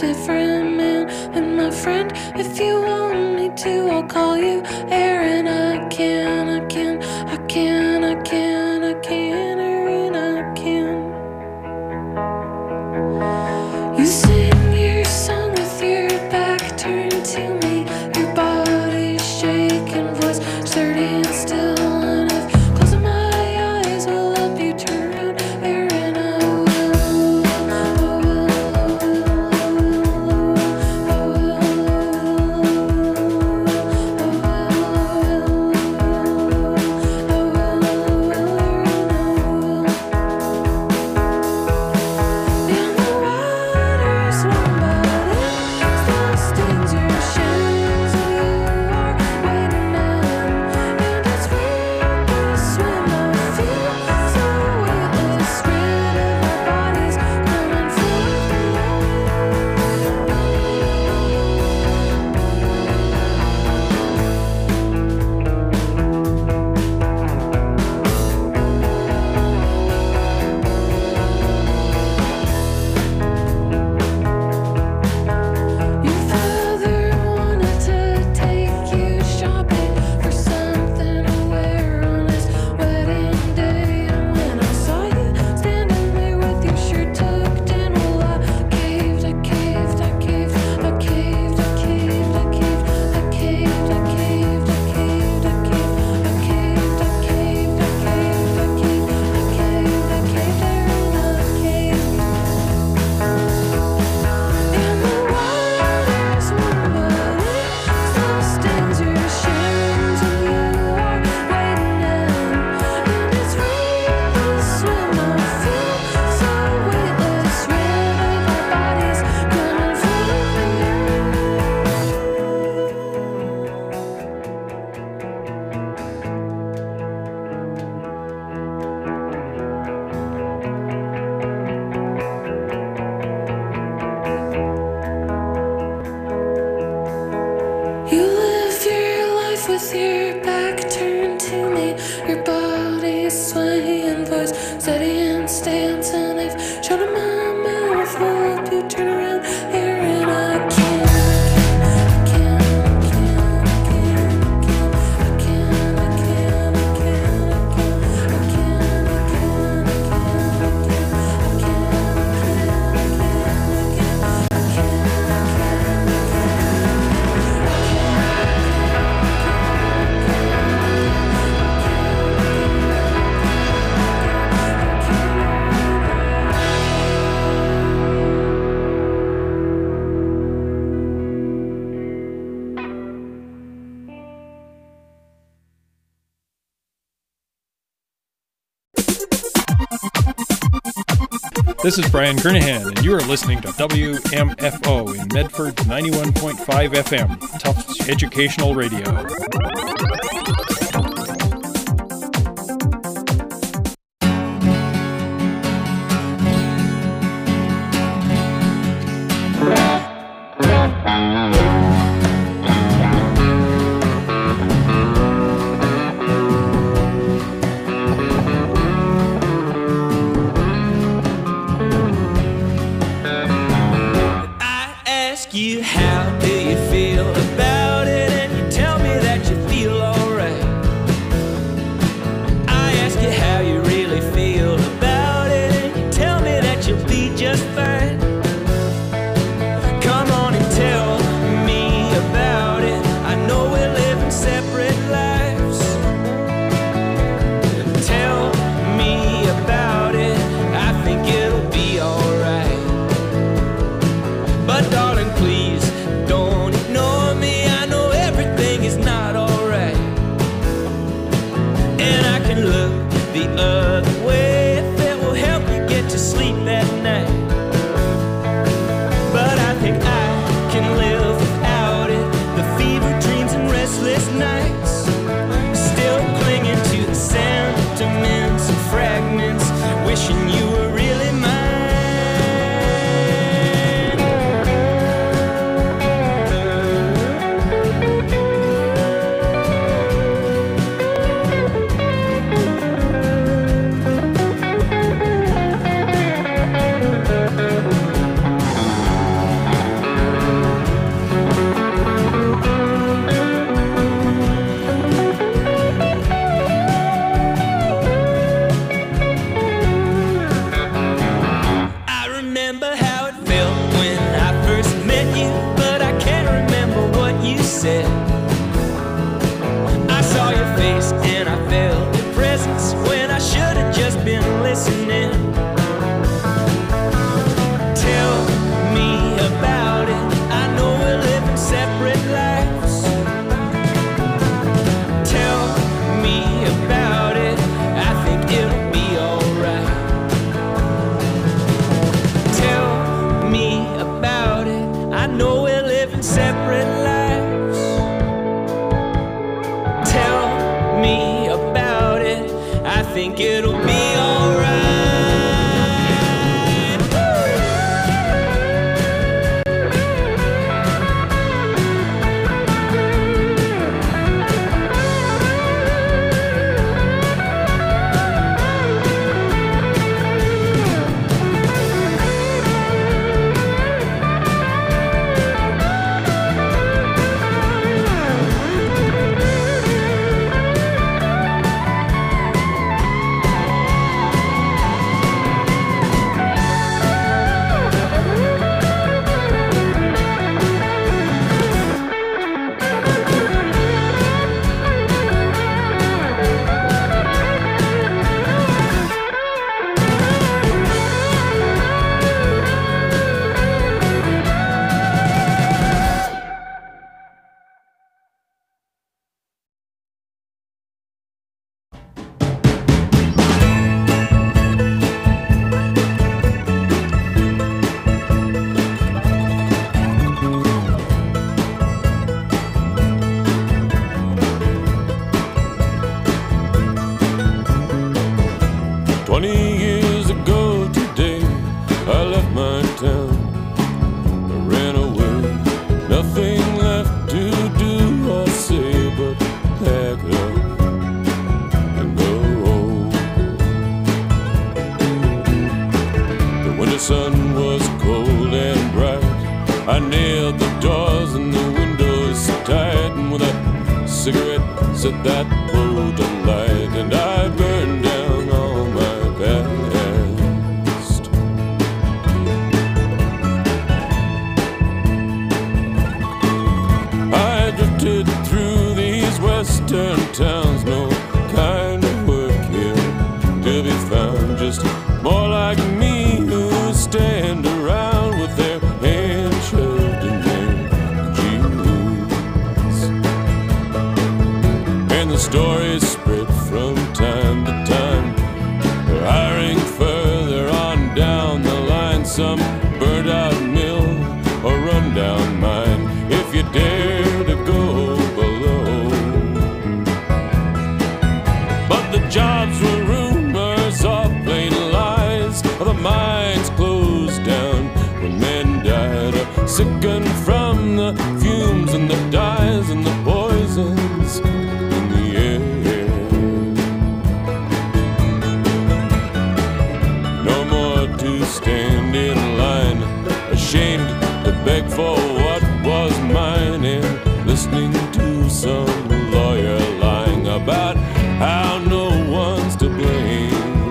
different man than my friend. If you want me to, I'll call you Aaron. I can, Aaron, I can. You sing your song with your back turned to me, your body shaking, voice sturdy and still. And if closing my eyes will help you turn around, Aaron, I will. With your back turned to me, your body swaying, voice steady and stance, and if shut up my mouth, will help you turn around, Aaron. I can. This is Brian Kernahan, and you are listening to WMFO in Medford's 91.5 FM, Tufts Educational Radio. You, how do you feel about it? And you tell me that you feel alright. I ask you how you really feel about it, and you tell me that you'll be just fine. Come on and tell me about it. I know we're living separate lives. Tell me about it. I think it'll be alright. But darling, please don't ignore me. I know everything is not alright, and I can look the other way if it will help you get to sleep at night. But I think I can live without it. The fever dreams and restless nights, still clinging to the sentiments and fragments, wishing you were really mine. The sun was cold and bright. I nailed the doors and the windows tight, and with a cigarette set that boat alight, and I burned down all my past. I drifted through these western towns, no kind of work here to be found, just more like me who stand around with their hands shoved in their jeans. And the stories spread from time to time, hiring further on down the line, some burnt out mill or run down mine, if you dare to go below. But the jobs were rumors of plain lies, the mines closed down when men died, sickened from the fumes and the dyes and the poisons in the air. No more to stand in line, ashamed to beg for what was mine, and listening to some lawyer lying about how no one's to blame.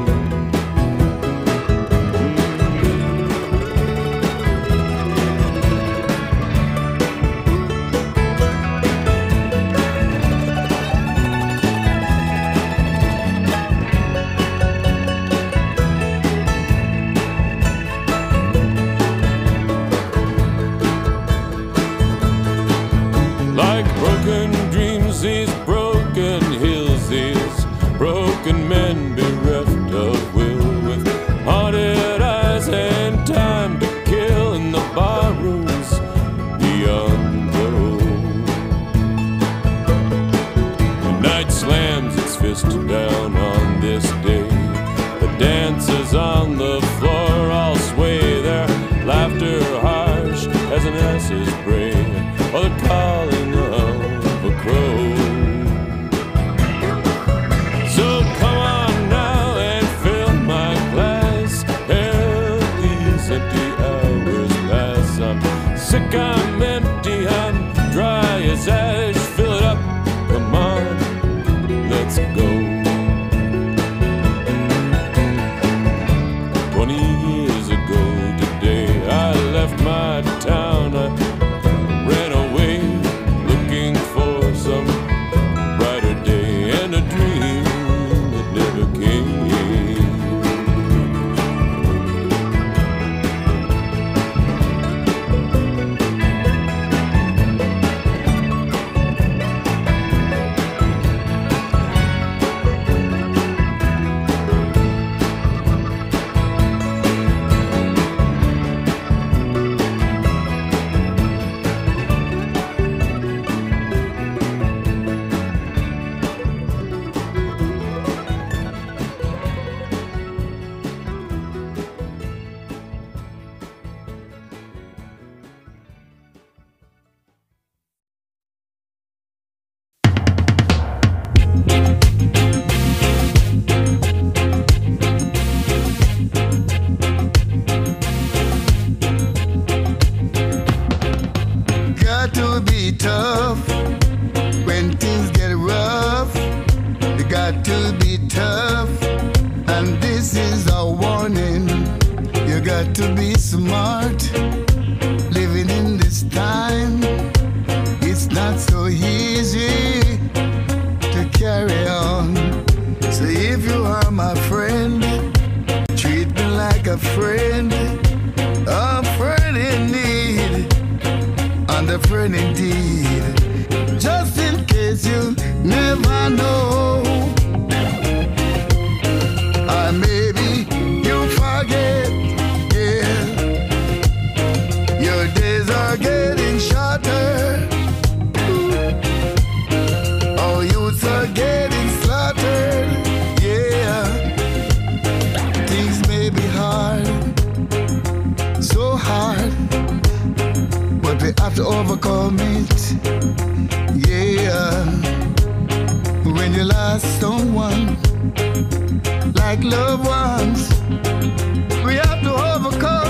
Like broken dreams, these broken hills, these broken men bereft of will, with haunted eyes and time to kill in the barrooms beyond glow. The night slams its fist down on this day. The dancers on the floor all sway, their laughter harsh as an ass's bray, or the calling of a crow. So come on now and fill my glass, help these empty hours pass. I'm sick, I'm empty, I'm dry as ash. Fill it up, come on, let's go. 20 years ago today, I left my town. I ran away looking for some brighter day, and a dream that never came. Got to be tough when things get rough. You got to be tough, and this is a warning. You got to be smart. Living in this time, it's not so easy to carry on. So if you are my friend, treat me like a friend in need, and a friend indeed. Just in case you never know, or maybe you forget, yeah. Your days are getting shorter. Our youths are getting slaughtered, yeah. Things may be hard, so hard, but we have to overcome it, yeah. When you lost someone, like loved ones, we have to overcome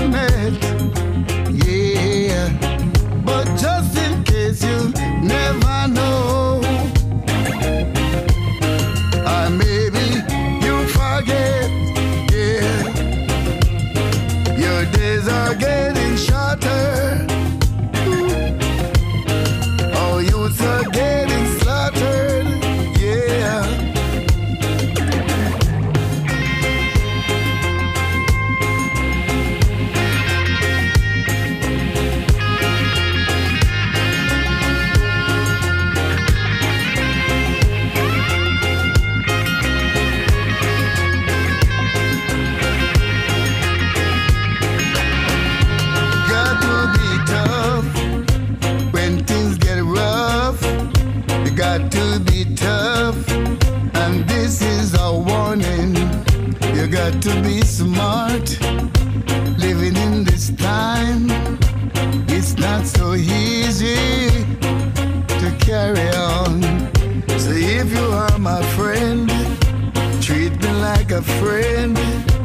to be smart. Living in this time, it's not so easy to carry on. So if you are my friend, treat me like a friend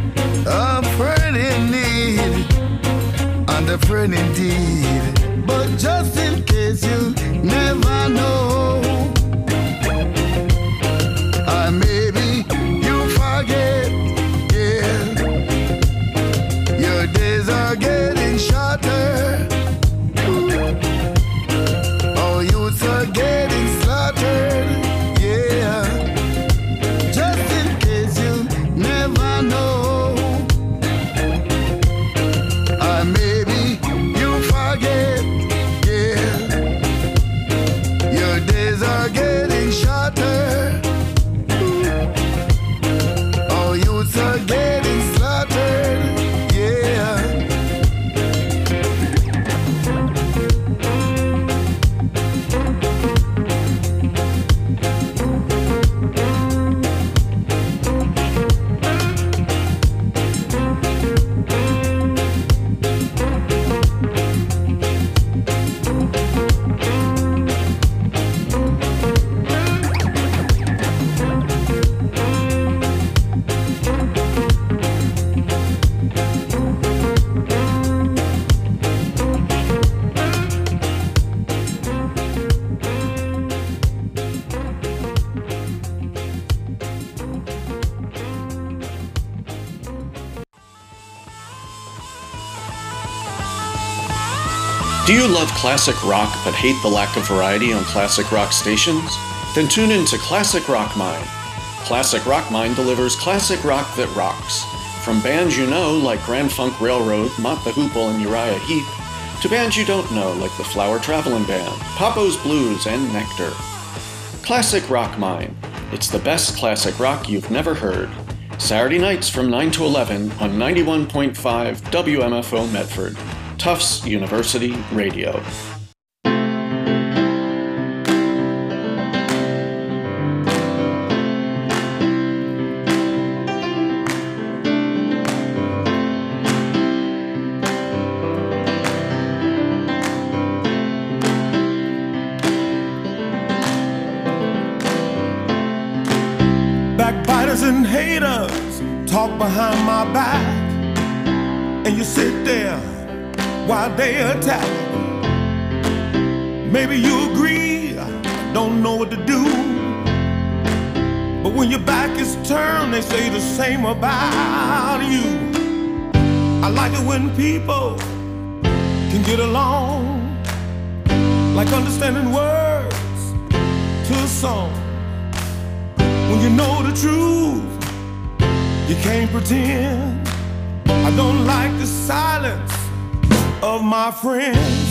in need, and a friend indeed. But just in case you never know, maybe you forget, yeah. Your days are getting shorter. Oh, youths are getting slaughtered, yeah. Just in case you never know, maybe you forget, yeah. Your days are getting shorter. Oh, youths are getting slaughtered, yeah. Do you love classic rock but hate the lack of variety on classic rock stations? Then tune in to Classic Rock Mine. Classic Rock Mine delivers classic rock that rocks. From bands you know like Grand Funk Railroad, Mott the Hoople, and Uriah Heep, to bands you don't know like the Flower Travelin' Band, Papo's Blues, and Nectar. Classic Rock Mine. It's the best classic rock you've never heard. Saturday nights from 9 to 11 on 91.5 WMFO Medford. Tufts University Radio. Backbiters and haters talk behind my back, and you sit there while they attack. Maybe you agree, I don't know what to do, but when your back is turned, they say the same about you. I like it when people can get along, like understanding words to a song. When you know the truth, you can't pretend. I don't like the silence of my friends.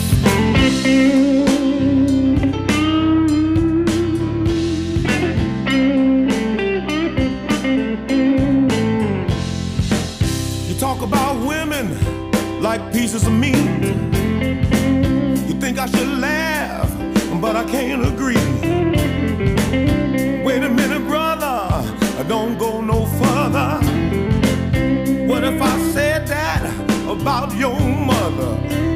You talk about women like pieces of meat. You think I should laugh, but I can't agree. Wait a minute, brother, don't go no further. What if I said that about your mother?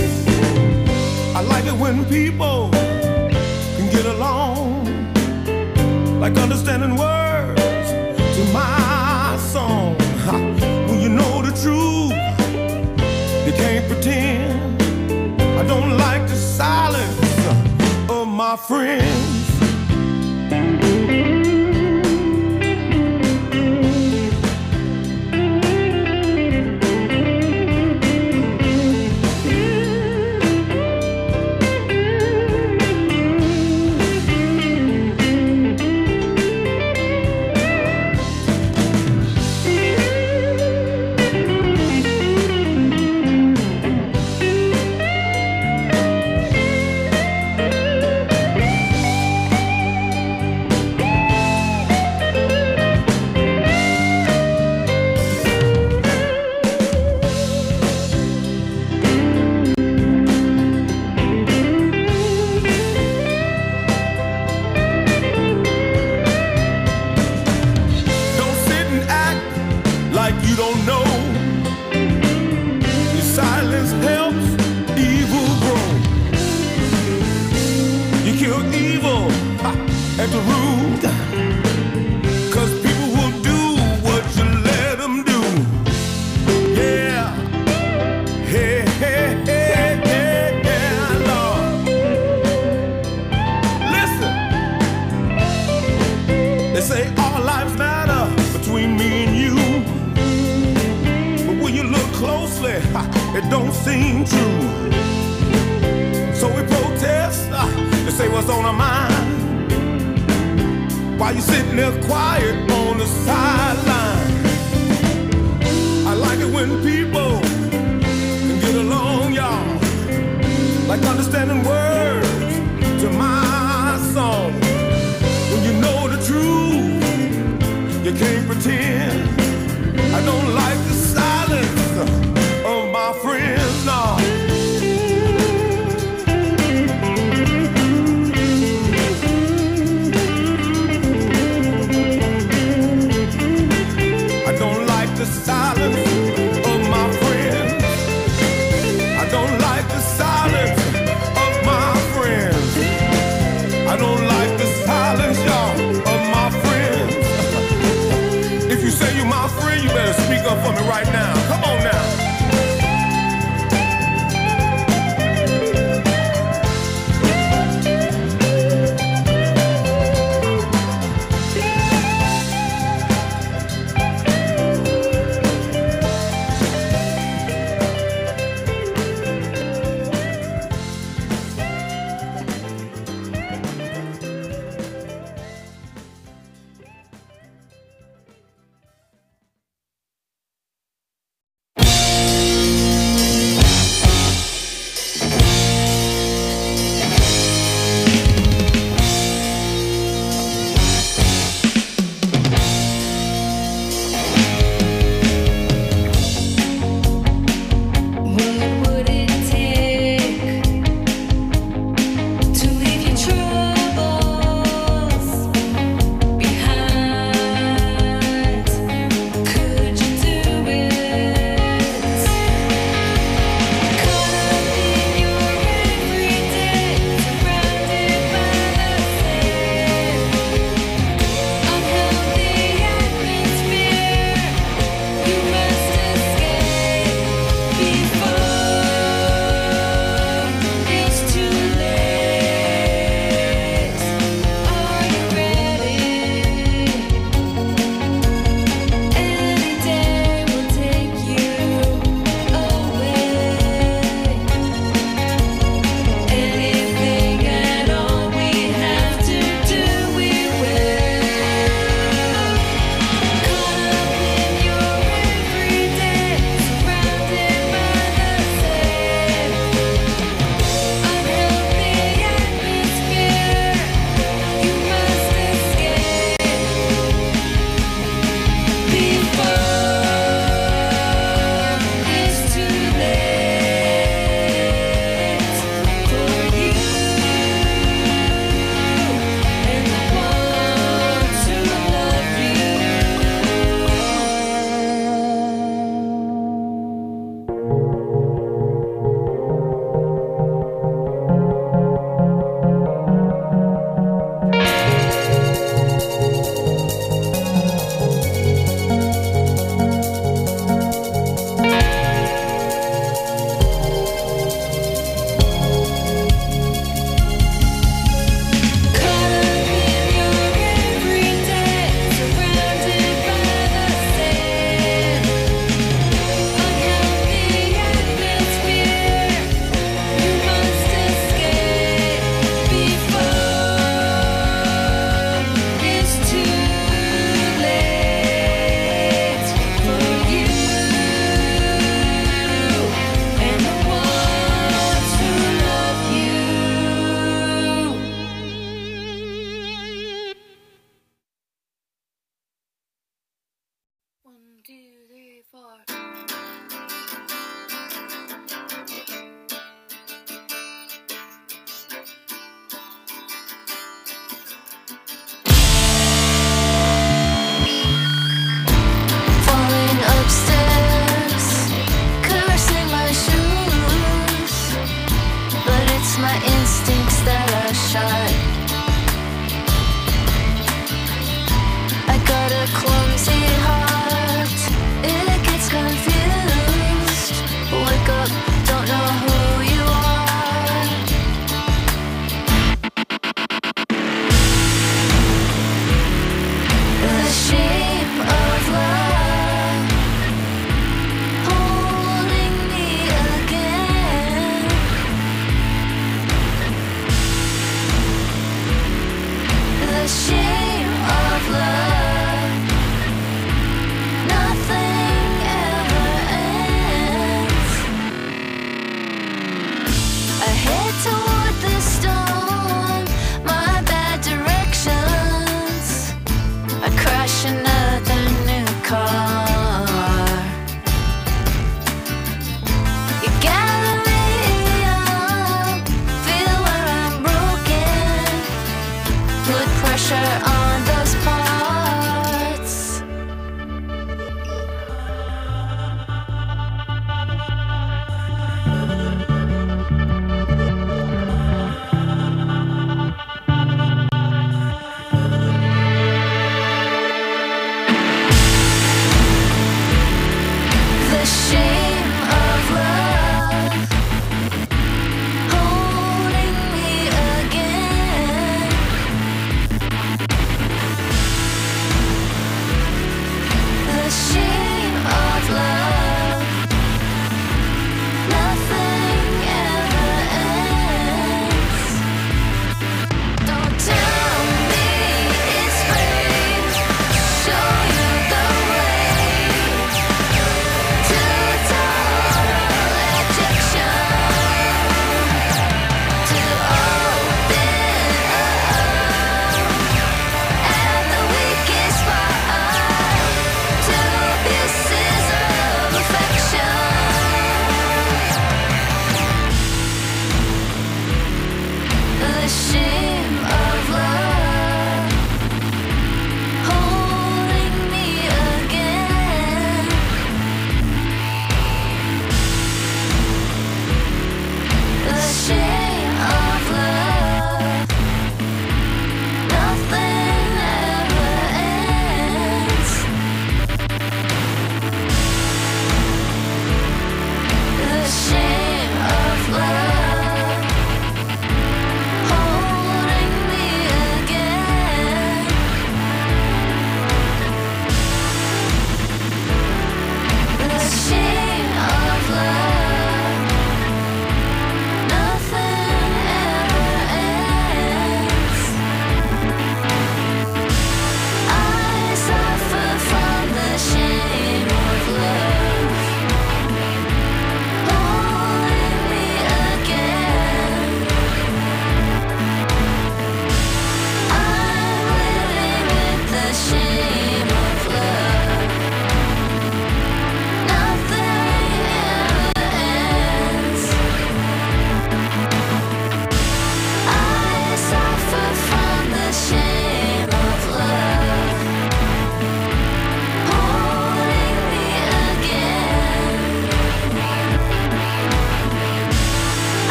I like it when people can get along, like understanding words to my song. When you know the truth, you can't pretend. I don't like the silence of my friends. obviously it don't seem true. So we protest to say what's on our mind, while you sitting there quiet on the sideline. I like it when people can get along, y'all, like understanding words to my song. When you know the truth, you can't pretend. I don't like the silence of my friends, no. I don't like the silence of my friends. I don't like the silence of my friends. I don't like the silence, y'all, of my friends. If you say you're my friend, you better speak up for me right now. Come on now.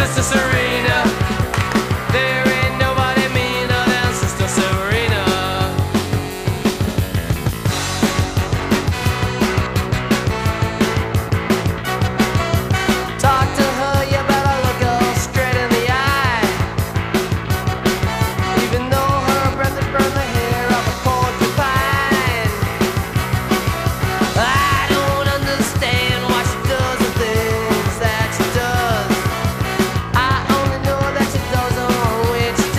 Sister Serena. There ain't nobody meaner than Sister Serena. Talk to her, you better look her straight in the eye. Even though her breath would burn the hair of a porcupine. I don't understand why she does the things that she does. I only know that she does them when she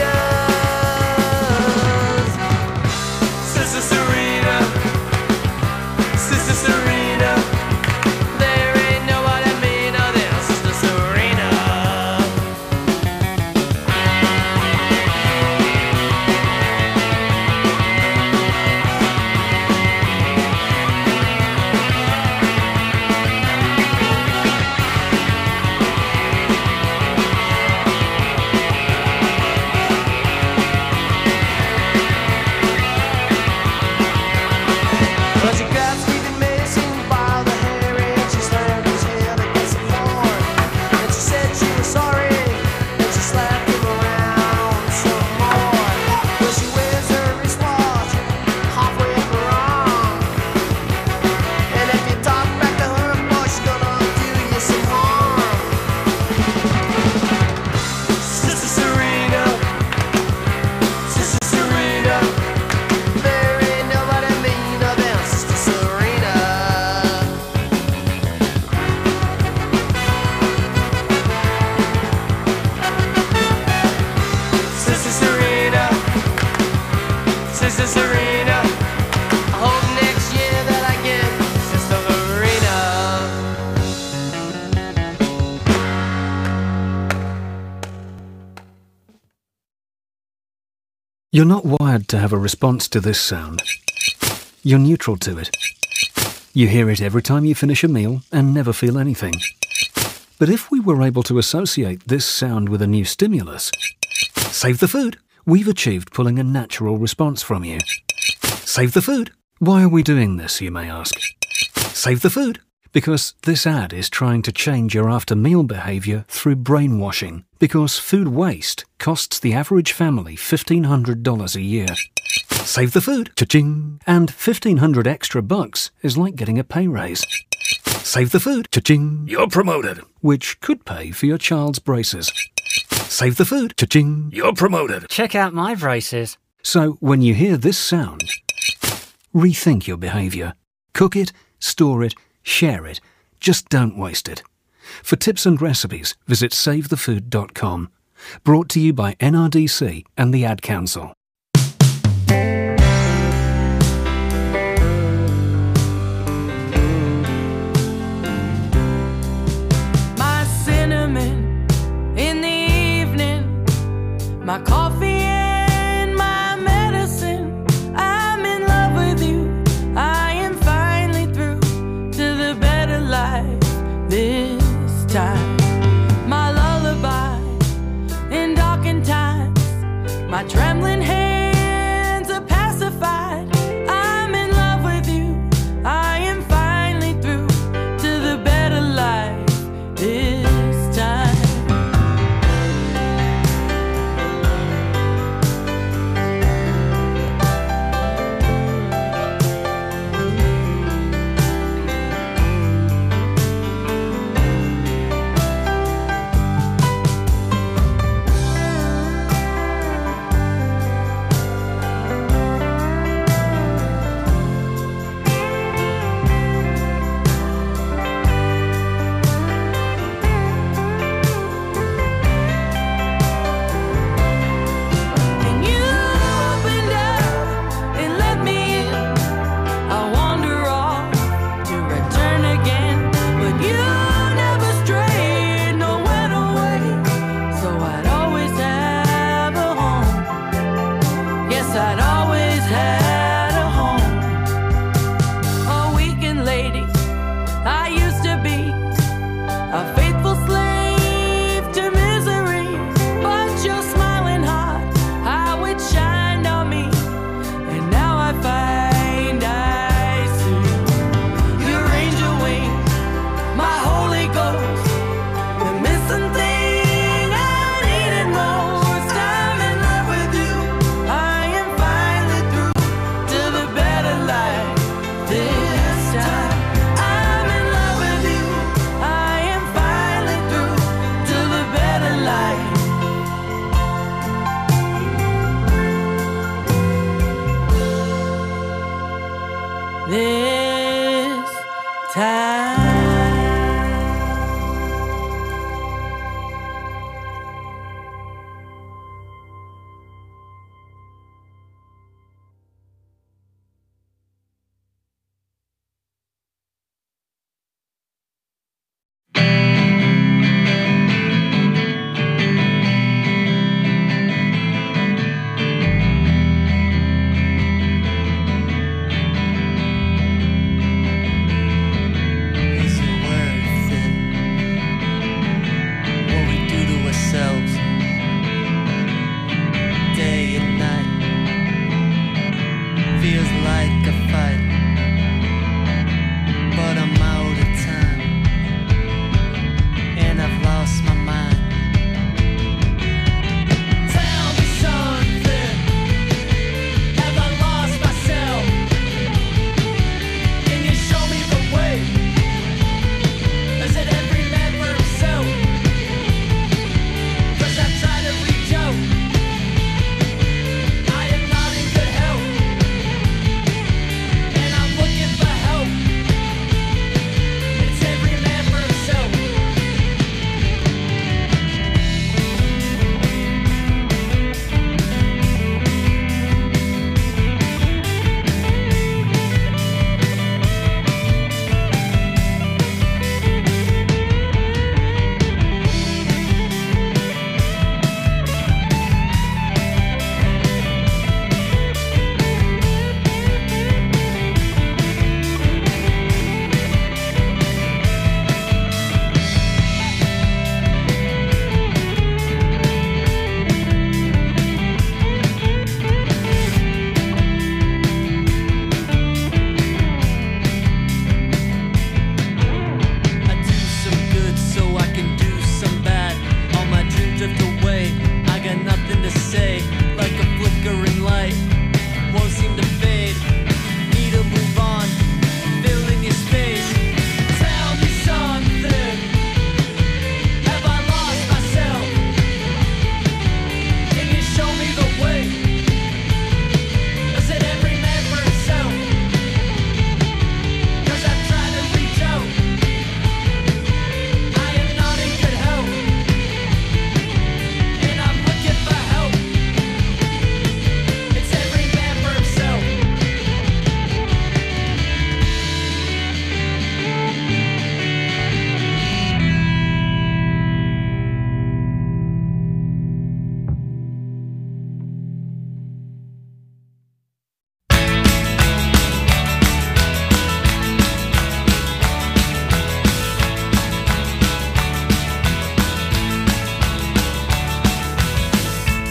does. Sister Serena, Sister Serena, there ain't nobody meaner than Sister Serena. Well, she got Stephen Mason by the hair and she slammed his head against the floor. And she said she was sorry and she slapped him around some more. Well, she wears her wristwatch halfway up her arm. And if you talk back to her, boy, she's gonna do you some harm. Sister Serena, Sister Serena, there ain't nobody meaner than Sister Serena. Sister Serena, Sister Serena, I hope next year that I get Sister Serena. You're not wired to have a response to this sound. You're neutral to it. You hear it every time you finish a meal and never feel anything. But if we were able to associate this sound with a new stimulus, save the food, we've achieved pulling a natural response from you. Save the food. Why are we doing this, you may ask? Save the food. Because this ad is trying to change your after-meal behaviour through brainwashing. Because food waste costs the average family $1,500 a year. Save the food. Cha-ching. And $1,500 extra bucks is like getting a pay raise. Save the food. Cha-ching. You're promoted. Which could pay for your child's braces. Save the food. Cha-ching. You're promoted. Check out my braces. So when you hear this sound, rethink your behaviour. Cook it, store it, share it. Just don't waste it. For tips and recipes, visit savethefood.com. Brought to you by NRDC and the Ad Council. My cinnamon in the evening, my coffee and my medicine. I'm in love with you. I am finally through to the better life this time. My lullaby in darkened times, my trembling hands are pacified. I'm in love with you. I am finally through to the better life this time.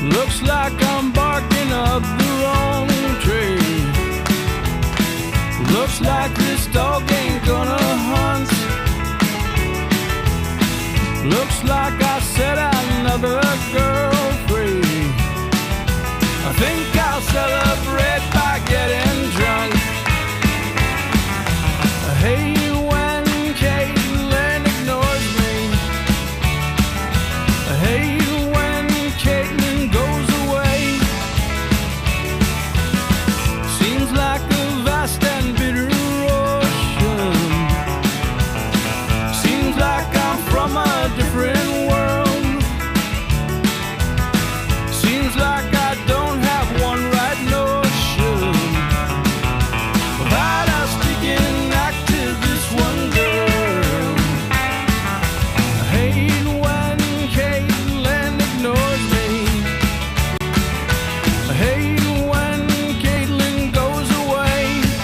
Looks like I'm barking up the wrong tree. Looks like this dog ain't gonna hunt. Looks like I set another girl free. I think I'll celebrate by getting drunk. I hate when Caitlin ignores me. I hate when Caitlin goes away. Seems like a vast and bitter ocean. Seems like I'm from a different world. Seems like I don't have one right notion about us speaking act to this one girl. I hate when Caitlin ignores me. I hate when Caitlin goes away.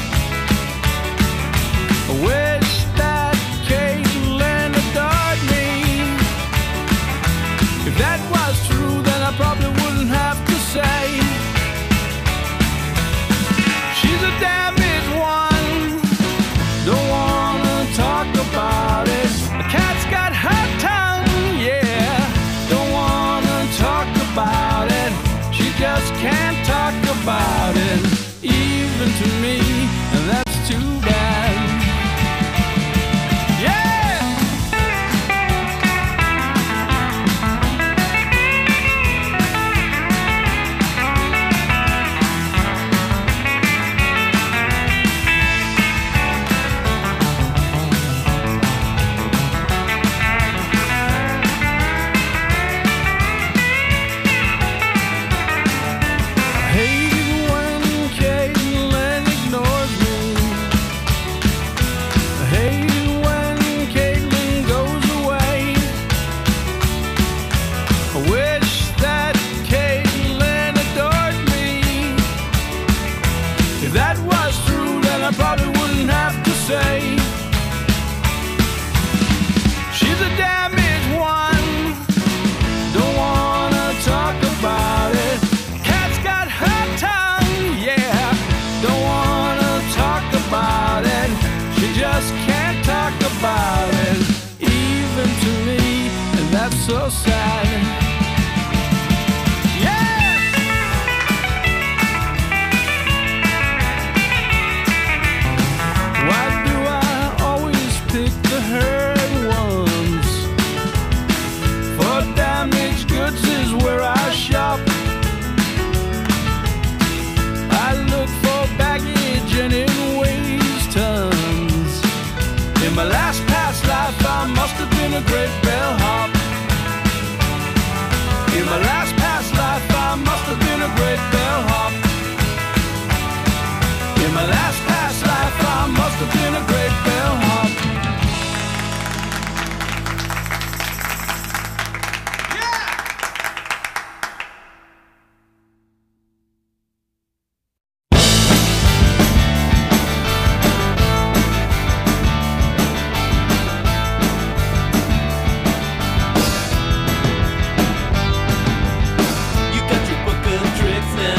I wish that Caitlin adored me. If that was true, then I probably wouldn't have to say she's a damaged one. Don't wanna talk about it. The cat's got her tongue, yeah. Don't wanna talk about it. She just can't talk about it, even to me, and that's too bad. Yeah! I hate when Caitlin ignores me. I hate when Caitlin goes away. I wish that Caitlin adored me. If that was true, then I probably wouldn't have to say she's a damaged one. Don't wanna talk about it. Cat's got her tongue, yeah. Don't wanna talk about it. She just can't talk about it, even to me, and that's so sad. Yeah! Why do I always pick the hurt ones? For damaged goods is where I shop. I look for baggage and it weighs tons. In my last past life, I must have been a great bellhop. In my last past life, I must have been a great bellhop. In my last past life, I must have been a great bellhop. You got your book of tricks now.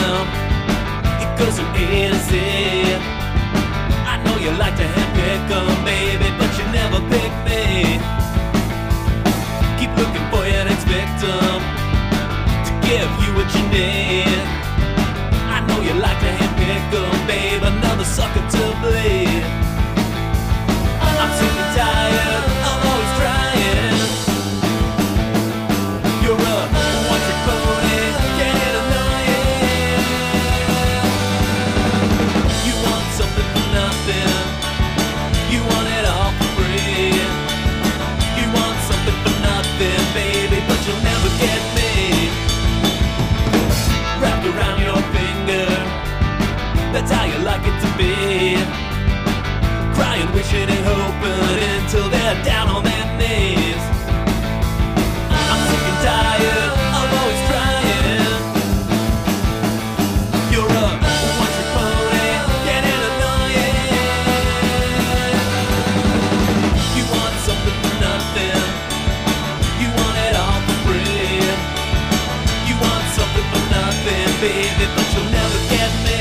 baby, but you'll never get me.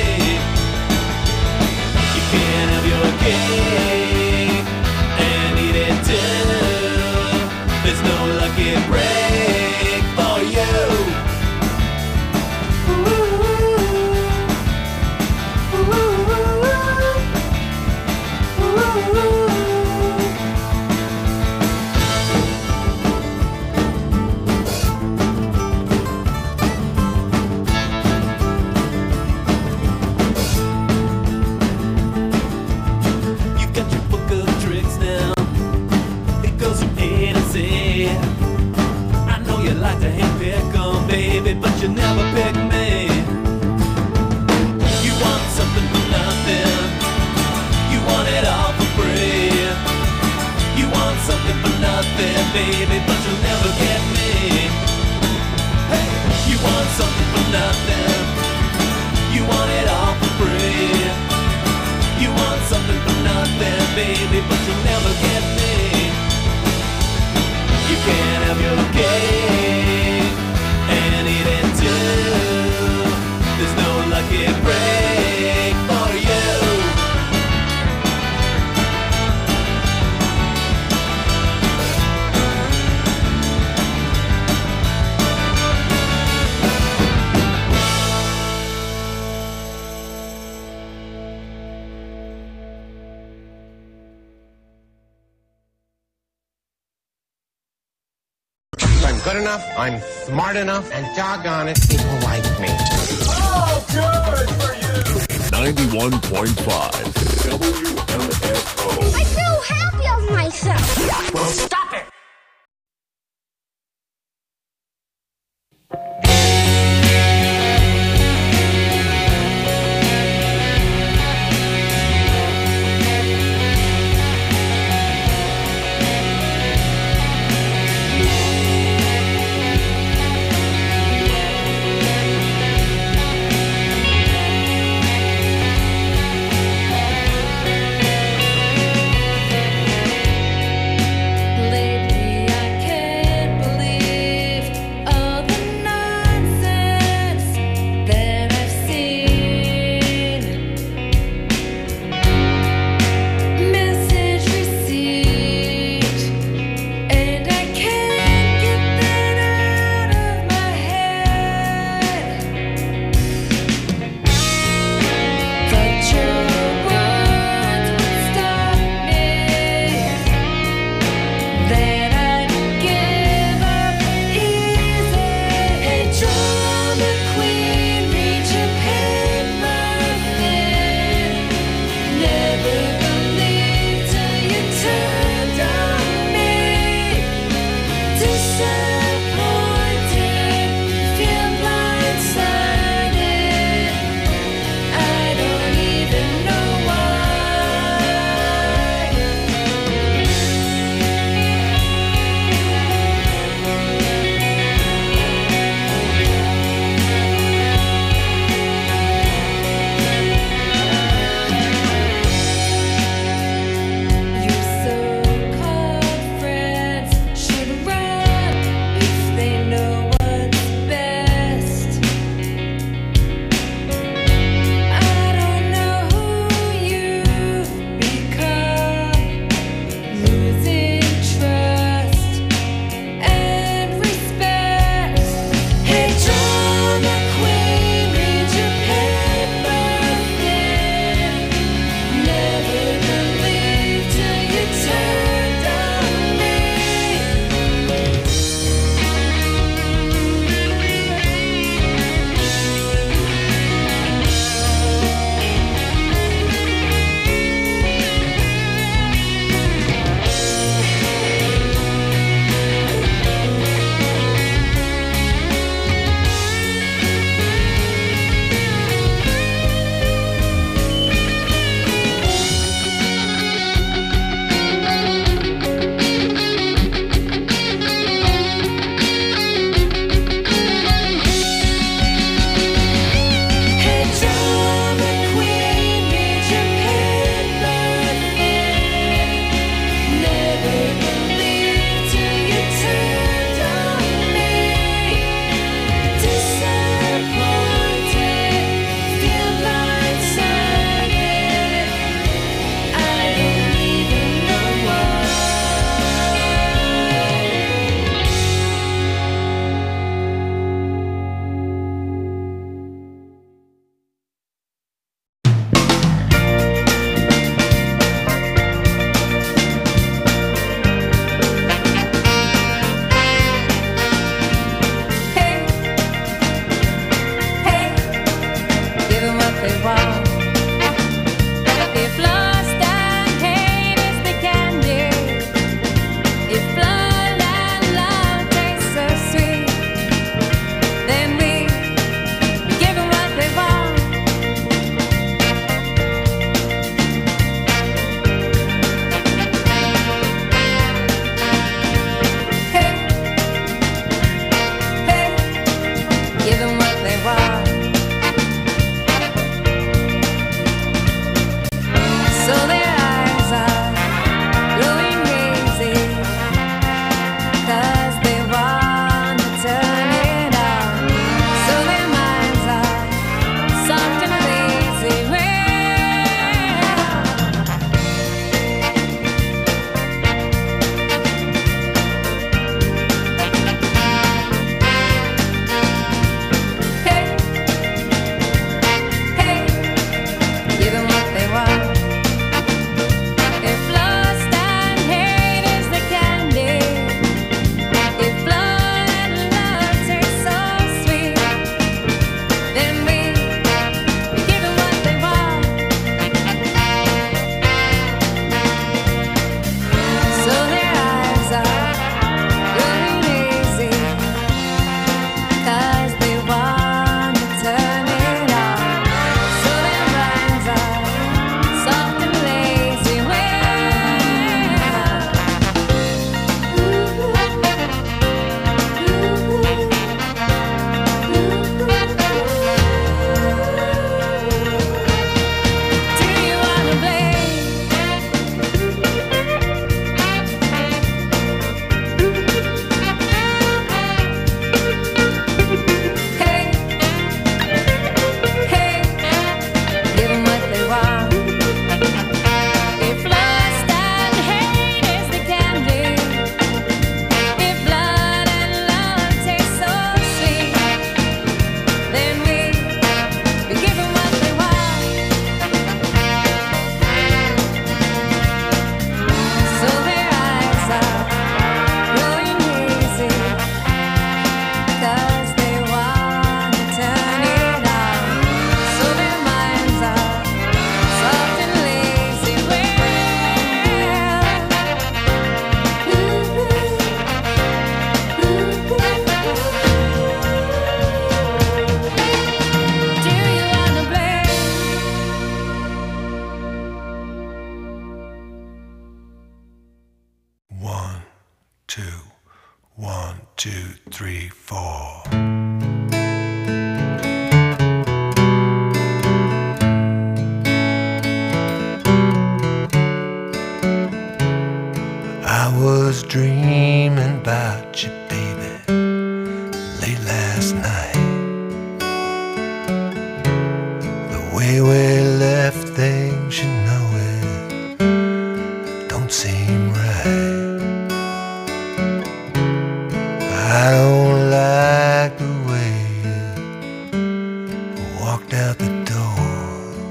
You can't have your cake and eat it too. There's no lucky break for you. You've got your book of tricks now. It goes from A to Z. I know you like to handpick 'em, baby, but you never pick me. You want something for nothing. You want it all for free. You want something for nothing, baby, but you'll never get me. Hey, you want something for nothing. You want it all for free. You want something for nothing, baby, but you'll never get me. You can't have your cake and eat it too. There's no lucky break for you. I'm good enough, I'm smart enough, and doggone it, people like me. 91.5 WMFO. I feel happy of myself. Well, stop it! Late 3, 4. I was dreaming about you, baby, late last night. The way we left things, you know it don't seem right. I don't like the way you walked out the door,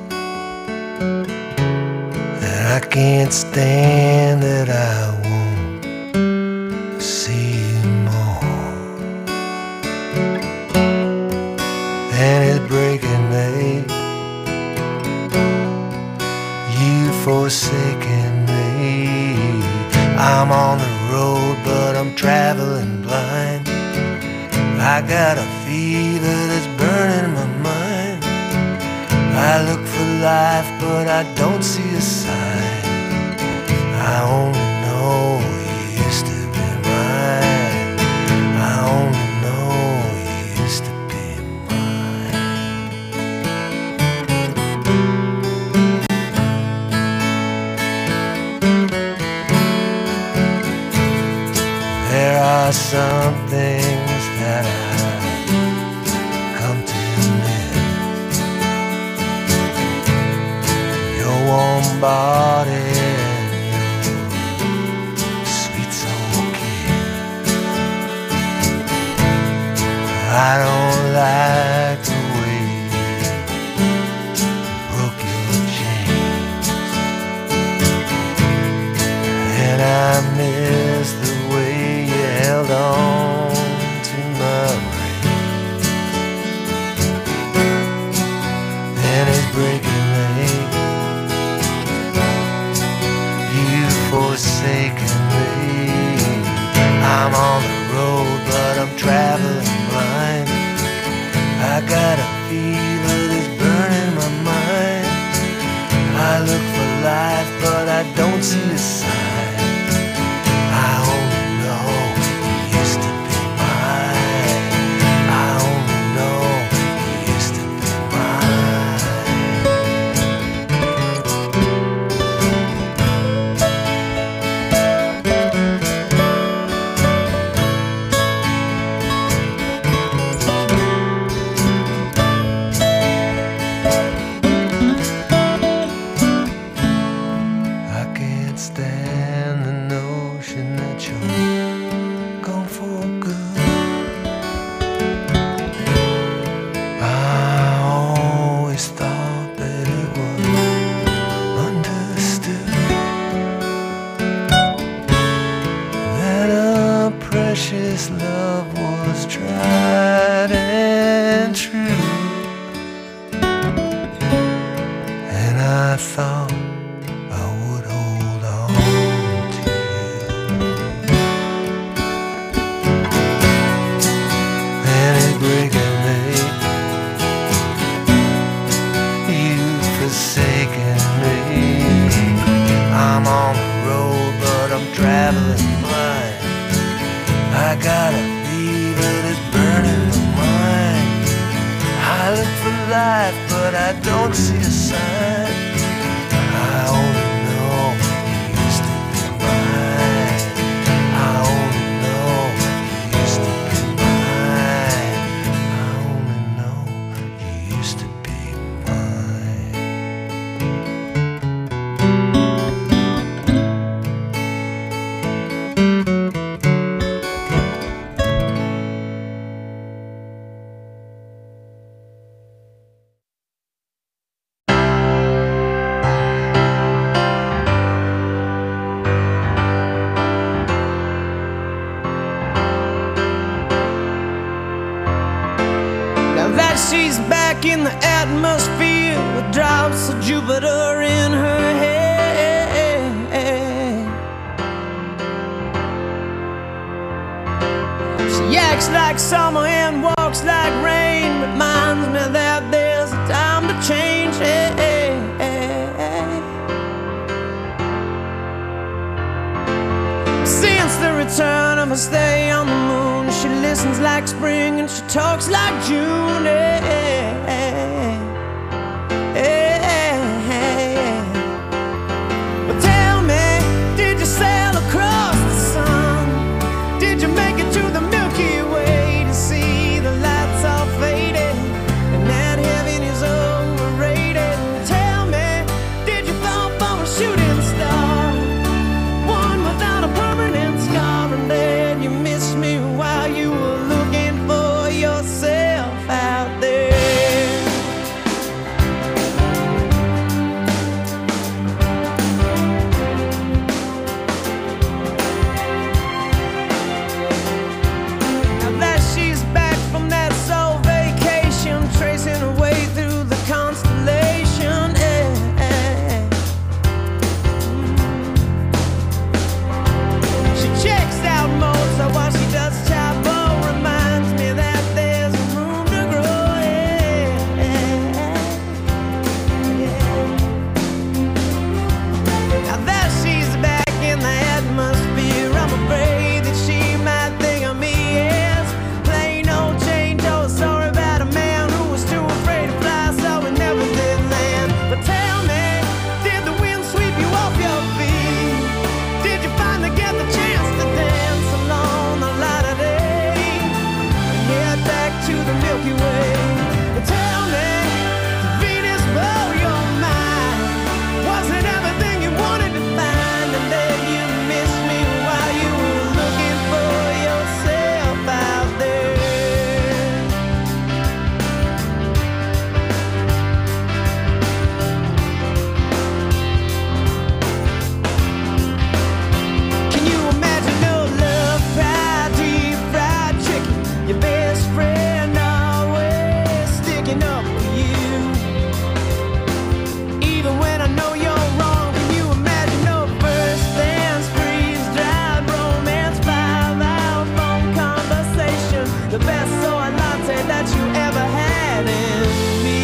and I can't stand that I won't see you more. And it's breaking me, you forsaken me. I'm on the road, but I'm traveling blind. I got a fever that's burning my mind. I look for life, but I don't see a sign. I only know you used to be mine. I only know you used to be mine. There are some things that I've come to miss. Your warm body and your sweet soul kiss. I don't like the way you broke your chains, and I miss the way you held on to my reins. And it's breaking me, you've forsaken me. I'm on the road, but I'm traveling blind. I got a fever that's burning my mind. I look for life, but I don't see a sign. I only know you used to be mine. I only know you used to be I can't stand the notion that you're gone for good. I always thought that it was understood that a precious love was tried and true, and I thought I would hold on to you. And it's breaking me, you've forsaken me. I'm on the road, but I'm traveling blind. I got a fever that's burning my mind. I look for life, but I don't see a sign. I only know you used to be mine. I only know you used to be mine. I only know you used to be mine. Now that she's back in the atmosphere with drops of Jupiter in her head, she acts like summer and walks like rain, reminds me that there's a time to change. Since the return of her stay on the moon, she lives listens like spring and she talks like June. But tell me, did you sail across the sun? Did you make it to the Milky Way to see the lights all faded and that heaven is overrated? Tell me, did you fall for a shooting star, one without a permanent scar, and then you missed me while you were looking for yourself out there? Now that she's back from that soul vacation, tracing her way through the constellation, she checks out Mozart while she does Chapel, reminds me that there's room to grow. Now that she's back in the atmosphere, I'm afraid that she might think of me as plain old Jane Doe. Sorry about a man who was too afraid to fly, so we never did land. But tell me, did the wind sweep you off your feet? Did you finally get the chance to dance along the light of day and head back to the Milky Way? But tell me, did Venus blow your mind? Was it everything you wanted to find, and then you missed me while you were looking for yourself out there? Can you imagine no love, pride, deep fried chicken? Your best friend always sticking up for you, even when I know you're wrong. Can you imagine no first dance, freeze dried romance, 5-hour phone conversation, the best soy latte that you ever had in me?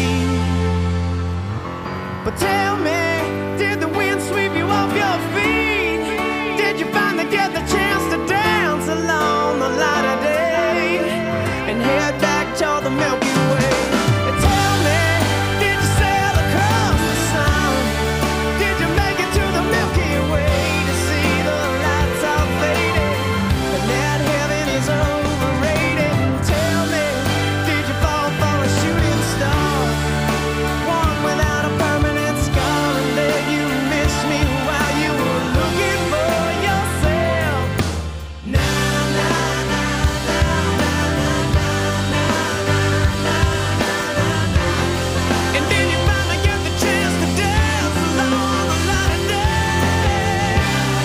But tell me, did the wind sweep you off your feet? Did you finally get the chance to dance along the light of day and head back to the Milky Way? And tell me, did you sail across the sun? Did you make it to the Milky Way to see the lights all faded and that heaven is overrated? And tell me, did you fall for a shooting star, one without a permanent scar, and then you missed me while you were looking for yourself? Na na na na na na na na na. And then you finally get the chance to dance along the light of day.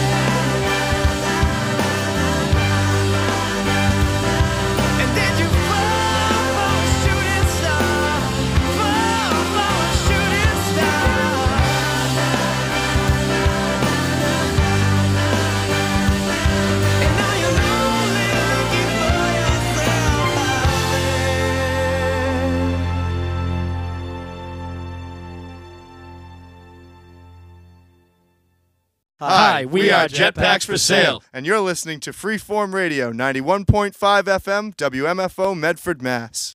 And then you fall for a shooting star, fall for a shooting star. And now you're lonely looking for yourself out there. Hi, we are Jetpacks for Sale. And you're listening to Freeform Radio, 91.5 FM, WMFO, Medford, Mass.